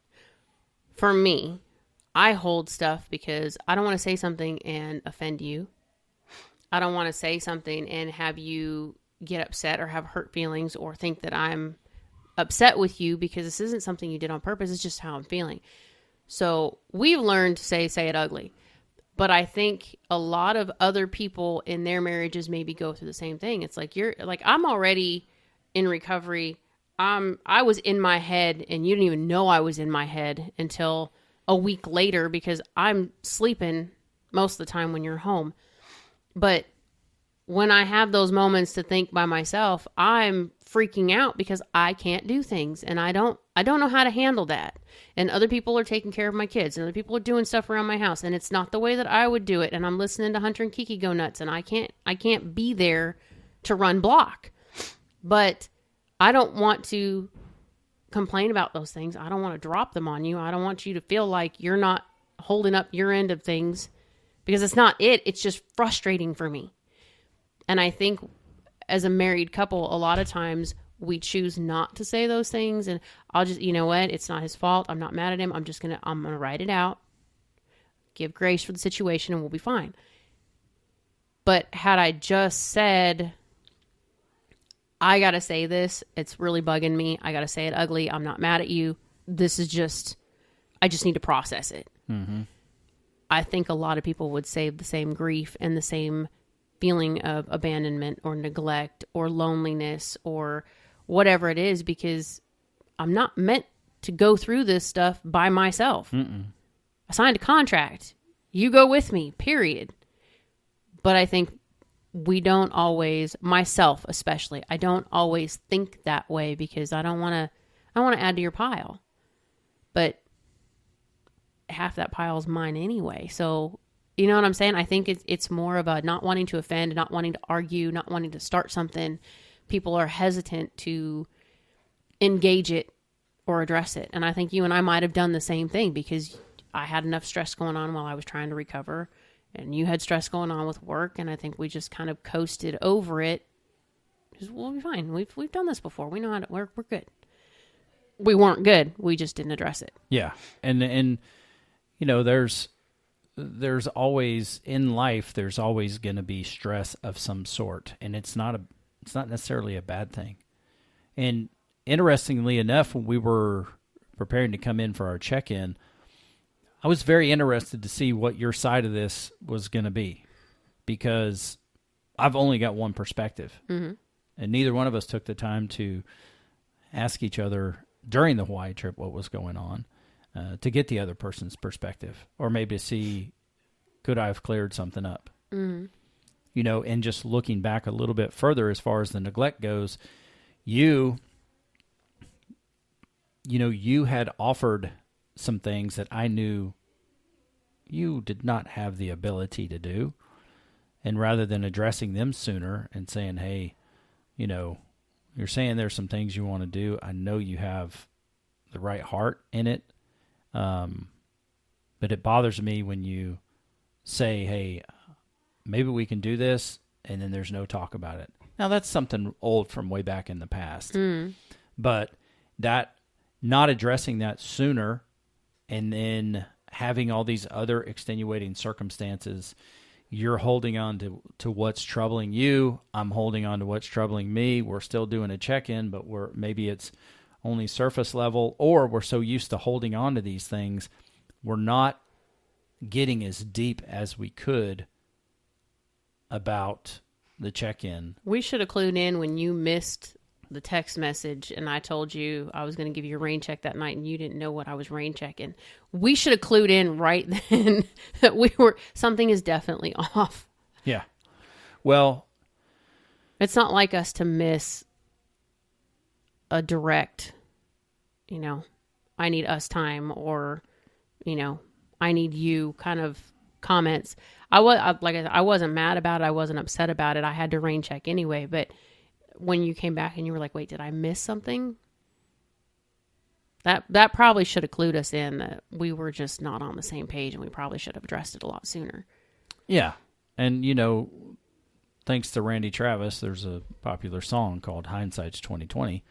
For me, I hold stuff because I don't want to say something and offend you. I don't want to say something and have you get upset or have hurt feelings or think that I'm upset with you because this isn't something you did on purpose. It's just how I'm feeling. So we've learned to say it ugly. But I think a lot of other people in their marriages maybe go through the same thing. It's like, I'm already in recovery. I was in my head and you didn't even know I was in my head until a week later because I'm sleeping most of the time when you're home. But when I have those moments to think by myself, I'm freaking out because I can't do things and I don't know how to handle that. And other people are taking care of my kids and other people are doing stuff around my house and it's not the way that I would do it. And I'm listening to Hunter and Kiki go nuts and I can't be there to run block. But I don't want to complain about those things. I don't want to drop them on you. I don't want you to feel like you're not holding up your end of things because it's not it. It's just frustrating for me. And I think as a married couple, a lot of times we choose not to say those things. And I'll just, you know what? It's not his fault. I'm not mad at him. I'm going to write it out, give grace for the situation, and we'll be fine. But had I just said, I got to say this, it's really bugging me. I got to say it ugly. I'm not mad at you. This is just, I just need to process it.
Mm-hmm.
I think a lot of people would save the same grief and the same feeling of abandonment or neglect or loneliness or whatever it is, because I'm not meant to go through this stuff by myself.
Mm-mm.
I signed a contract. You go with me, period. But I think we don't always, myself especially, I don't always think that way because I want to add to your pile. But half that pile is mine anyway. So, you know what I'm saying? I think it's more of a not wanting to offend, not wanting to argue, not wanting to start something. People are hesitant to engage it or address it. And I think you and I might have done the same thing because I had enough stress going on while I was trying to recover and you had stress going on with work. And I think we just kind of coasted over it. Just, we'll be fine. We've done this before. We know how to work. We're good. We weren't good. We just didn't address it.
Yeah. And you know, there's always in life, there's always going to be stress of some sort, and it's not necessarily a bad thing. And interestingly enough, when we were preparing to come in for our check-in, I was very interested to see what your side of this was going to be, because I've only got one perspective,
mm-hmm.
and neither one of us took the time to ask each other during the Hawaii trip what was going on. To get the other person's perspective, or maybe to see, could I have cleared something up?
Mm-hmm.
You know, and just looking back a little bit further as far as the neglect goes, you had offered some things that I knew you did not have the ability to do. And rather than addressing them sooner and saying, hey, you know, you're saying there's some things you want to do. I know you have the right heart in it. But But it bothers me when you say, hey, maybe we can do this, and then there's no talk about it. Now, that's something old from way back in the past. But that not addressing that sooner and then having all these other extenuating circumstances, you're holding on to what's troubling you. I'm holding on to what's troubling me. We're still doing a check-in, but maybe it's only surface level, or we're so used to holding on to these things, we're not getting as deep as we could about the check-in.
We should have clued in when you missed the text message and I told you I was going to give you a rain check that night and you didn't know what I was rain checking. We should have clued in right then that something is definitely off.
Yeah. Well,
it's not like us to miss a direct, I need us time, or, I need you kind of comments. I wasn't mad about it. I wasn't upset about it. I had to rain check anyway. But when you came back and you were like, wait, did I miss something? That probably should have clued us in that we were just not on the same page, and we probably should have addressed it a lot sooner.
Yeah. And, thanks to Randy Travis, there's a popular song called Hindsight's 2020.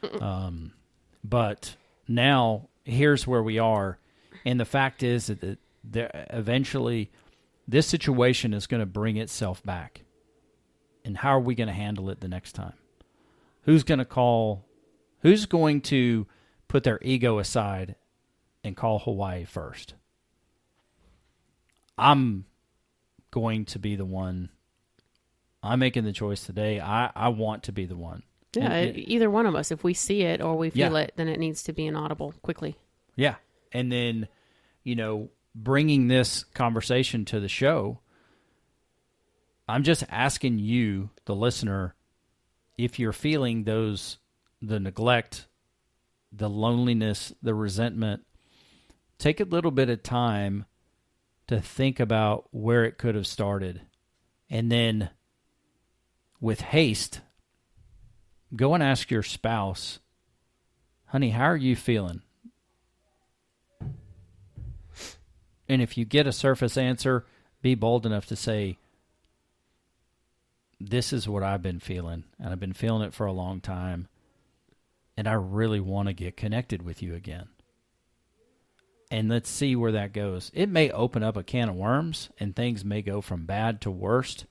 But now here's where we are. And the fact is that eventually this situation is going to bring itself back. And how are we going to handle it the next time? Who's going to put their ego aside and call Hawaii first? I'm going to be the one. I'm making the choice today. I want to be the one.
Yeah, either one of us. If we see it or we feel it, then it needs to be inaudible quickly.
Yeah. And then, bringing this conversation to the show, I'm just asking you, the listener, if you're feeling the neglect, the loneliness, the resentment, take a little bit of time to think about where it could have started. And then with haste, go and ask your spouse, honey, how are you feeling? And if you get a surface answer, be bold enough to say, this is what I've been feeling, and I've been feeling it for a long time, and I really want to get connected with you again. And let's see where that goes. It may open up a can of worms, and things may go from bad to worse,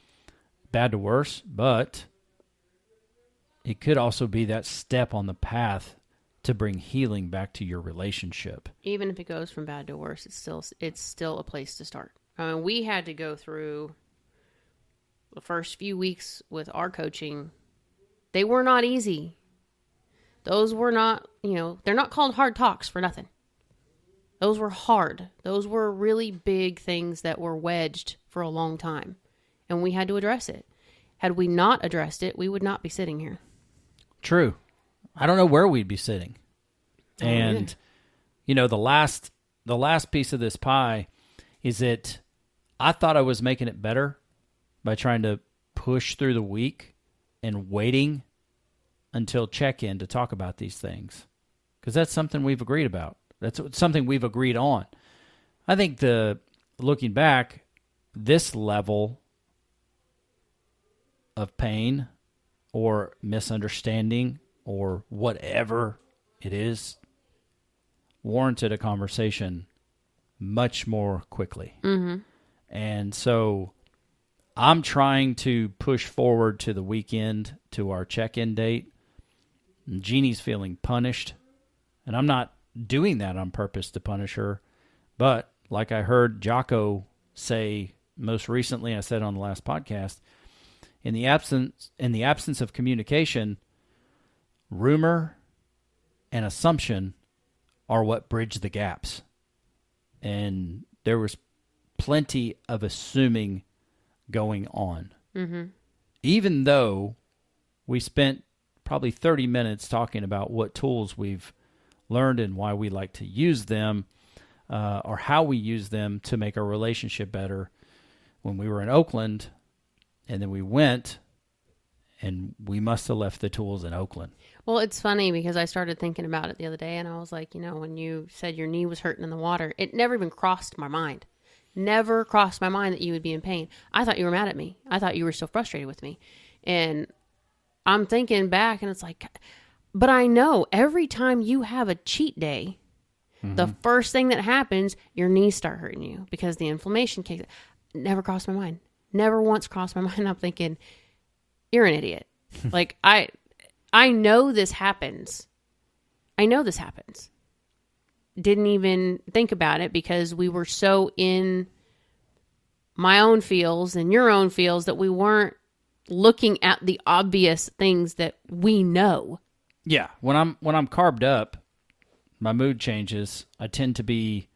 but it could also be that step on the path to bring healing back to your relationship.
Even if it goes from bad to worse, it's still a place to start. I mean, we had to go through the first few weeks with our coaching. They were not easy. Those were not, they're not called hard talks for nothing. Those were hard. Those were really big things that were wedged for a long time. And we had to address it. Had we not addressed it, we would not be sitting here.
True. I don't know where we'd be sitting. And, the last piece of this pie is that I thought I was making it better by trying to push through the week and waiting until check-in to talk about these things. Because that's something we've agreed about. That's something we've agreed on. I think looking back, this level of pain or misunderstanding or whatever it is warranted a conversation much more quickly. Mm-hmm. And so I'm trying to push forward to the weekend, to our check-in date. And Jeannie's feeling punished, and I'm not doing that on purpose to punish her. But like I heard Jocko say most recently, I said on the last podcast, in the absence of communication, rumor and assumption are what bridge the gaps. And there was plenty of assuming going on. Mm-hmm. Even though we spent probably 30 minutes talking about what tools we've learned and why we like to use them, or how we use them to make our relationship better when we were in Oakland, and then we went, and we must have left the tools in Oakland.
Well, it's funny because I started thinking about it the other day and I was like, when you said your knee was hurting in the water, it never even crossed my mind. Never crossed my mind that you would be in pain. I thought you were mad at me. I thought you were still frustrated with me. And I'm thinking back and it's like, but I know every time you have a cheat day, the first thing that happens, your knees start hurting you because the inflammation kicks. Never crossed my mind. Never once crossed my mind. I'm thinking, you're an idiot. Like, I know this happens. I know this happens. Didn't even think about it because we were so in my own feels and your own feels that we weren't looking at the obvious things that we know.
Yeah, when I'm carved up, my mood changes. I tend to be,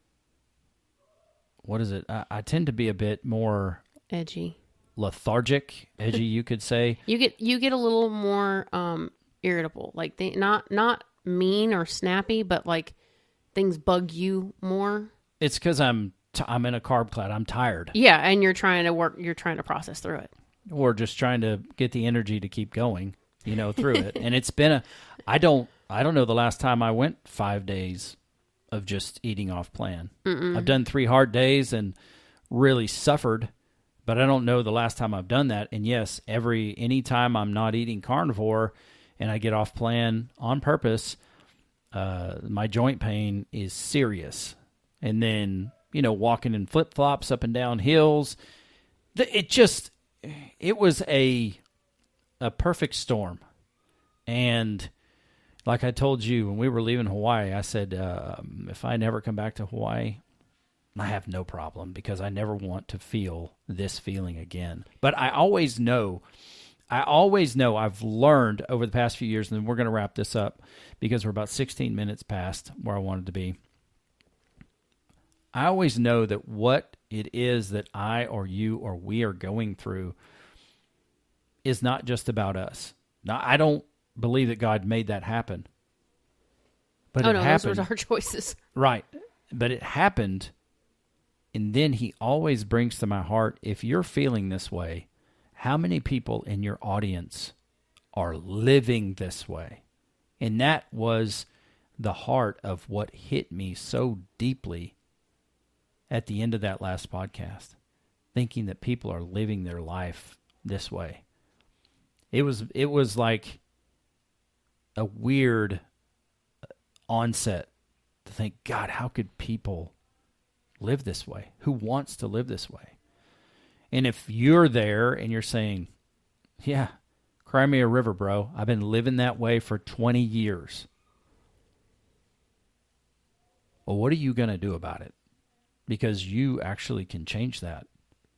what is it? I tend to be a bit more
edgy,
you could say.
You get a little more irritable, like not mean or snappy, but like things bug you more.
It's because I'm in a carb cloud. I'm tired.
Yeah, and you're trying to process through it,
or just trying to get the energy to keep going, through it. And it's been I don't know the last time I went 5 days of just eating off plan. I've done 3 hard days and really suffered, but I don't know the last time I've done that. And yes, anytime I'm not eating carnivore and I get off plan on purpose, my joint pain is serious. And then, walking in flip-flops up and down hills, it was a perfect storm. And like I told you, when we were leaving Hawaii, I said, if I never come back to Hawaii, I have no problem because I never want to feel this feeling again. But I always know I've learned over the past few years, and then we're going to wrap this up because we're about 16 minutes past where I wanted to be. I always know that what it is that I or you or we are going through is not just about us. Now, I don't believe that God made that happen. But it happened.
Those were our choices.
Right. But it happened, and then he always brings to my heart, if you're feeling this way, how many people in your audience are living this way? And that was the heart of what hit me so deeply at the end of that last podcast, thinking that people are living their life this way. It was like a weird onset to think, God, how could people live this way? Who wants to live this way? And if you're there and you're saying, yeah, cry me a river, bro. I've been living that way for 20 years. Well, what are you going to do about it? Because you actually can change that.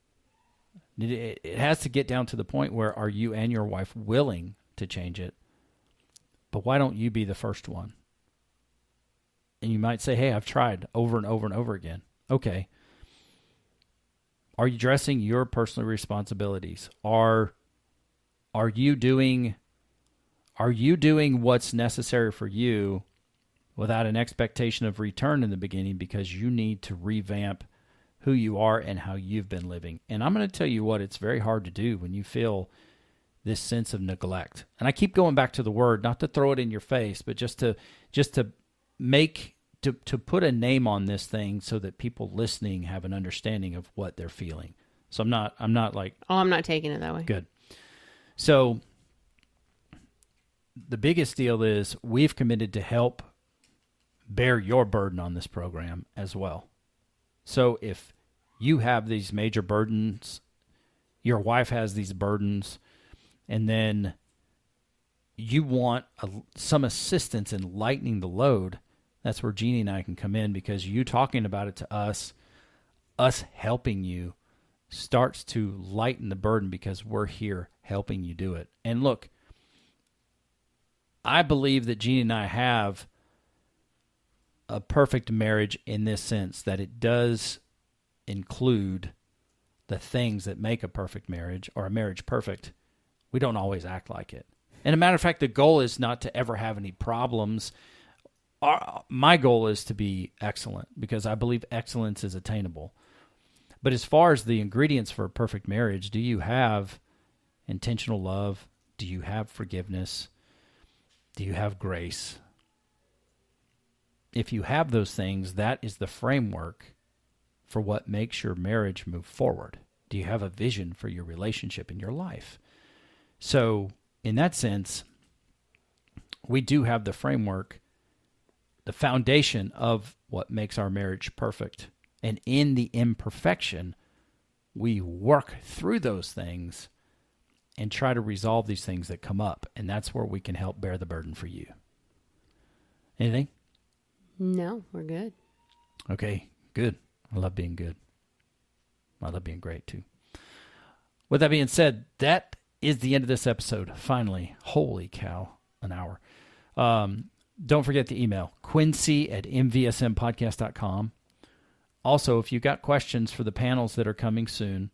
It has to get down to the point where are you and your wife willing to change it? But why don't you be the first one? And you might say, hey, I've tried over and over and over again. Okay. Are you addressing your personal responsibilities? Are you doing what's necessary for you without an expectation of return in the beginning because you need to revamp who you are and how you've been living? And I'm going to tell you what, it's very hard to do when you feel this sense of neglect. And I keep going back to the word, not to throw it in your face, but just to put a name on this thing so that people listening have an understanding of what they're feeling. So I'm not like,
I'm not taking it that way.
Good. So the biggest deal is we've committed to help bear your burden on this program as well. So if you have these major burdens, your wife has these burdens, and then you want some assistance in lightening the load, that's where Jeannie and I can come in, because you talking about it to us helping you starts to lighten the burden because we're here helping you do it. And look, I believe that Jeannie and I have a perfect marriage in this sense, that it does include the things that make a perfect marriage or a marriage perfect. We don't always act like it. And a matter of fact, the goal is not to ever have any problems. My goal is to be excellent because I believe excellence is attainable. But as far as the ingredients for a perfect marriage, do you have intentional love? Do you have forgiveness? Do you have grace? If you have those things, that is the framework for what makes your marriage move forward. Do you have a vision for your relationship in your life? So, in that sense, we do have the framework, the foundation of what makes our marriage perfect. And in the imperfection, we work through those things and try to resolve these things that come up. And that's where we can help bear the burden for you. Anything?
No, we're good.
Okay, good. I love being good. I love being great, too. With that being said, that is the end of this episode. Finally, holy cow, an hour. Don't forget the email, quincy@mvsmpodcast.com. Also, if you've got questions for the panels that are coming soon,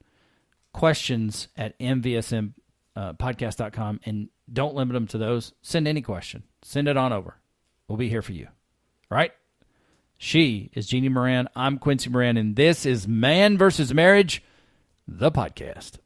questions@mvsmpodcast.com, and don't limit them to those. Send any question. Send it on over. We'll be here for you. All right? She is Jeannie Moran. I'm Quincy Moran, and this is Man vs. Marriage, the podcast.